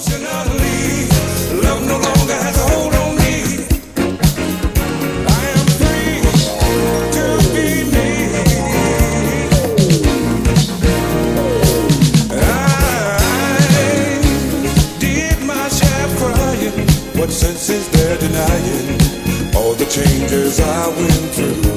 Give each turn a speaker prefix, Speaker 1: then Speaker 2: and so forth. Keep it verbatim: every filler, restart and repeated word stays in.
Speaker 1: Emotionally, love no longer has a hold on me. I am free to be me. I did my share crying. What sense is there denying all the changes I went through?